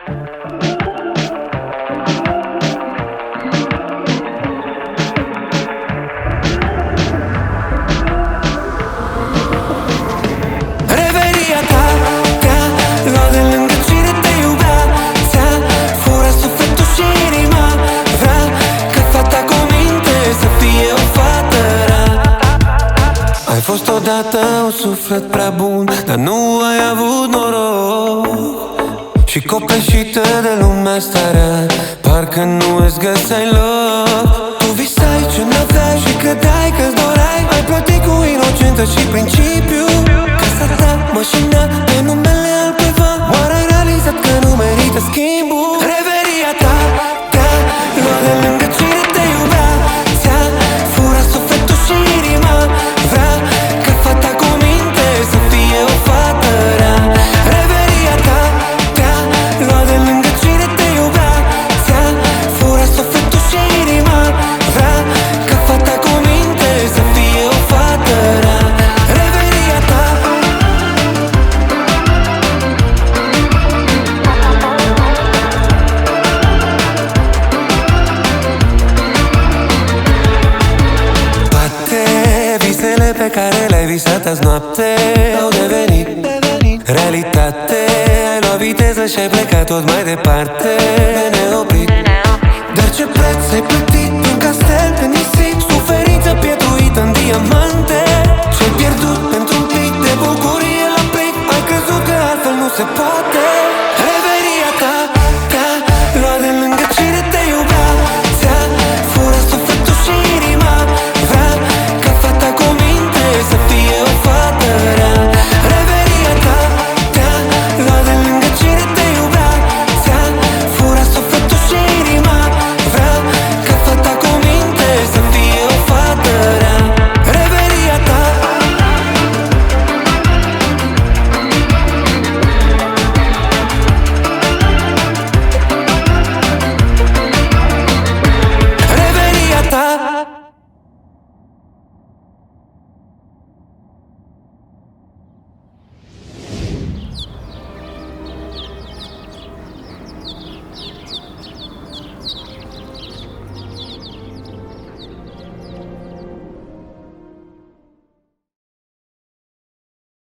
Reveria ta te-a luat de lângă cine te iubea, ți-a furat sufletul și inima. Vrea ca fata cu minte să fie o fată rea. Ai fost odată un suflet prea bun, dar nu ai avut noroc. Și copleșită de lumea asta rea, parcă nu îți găseai loc. Tu visai ce n-aveai și credeai că-ți doreai. Ai plătit cu inocență și principiu. Casa ta, mașina, pe numele altcuiva. Oare ai realizat că nu merită schimbul? Reveria ta te-a luat de lângă cine te iubea, ți-a furat sufletul și inima. Vrea ca fata cu minte să fie o fată rea. Reveria ta te-a luat de lângă cine te iubea, ți-a furat sufletul și inima. Vrea ca fata cu minte să fie o fată rea. Reveria ta. Poate visele pe care le-ai visat azi noapte au devenit realitate. Ai luat viteză și ai plecat tot mai departe de neoprit. Dar ce preț ai plătit un castel de nisip, suferință pietruită în diamante. Ce-ai pierdut pentru un pic de bucurie la plic, ai crezut că altfel nu se poate.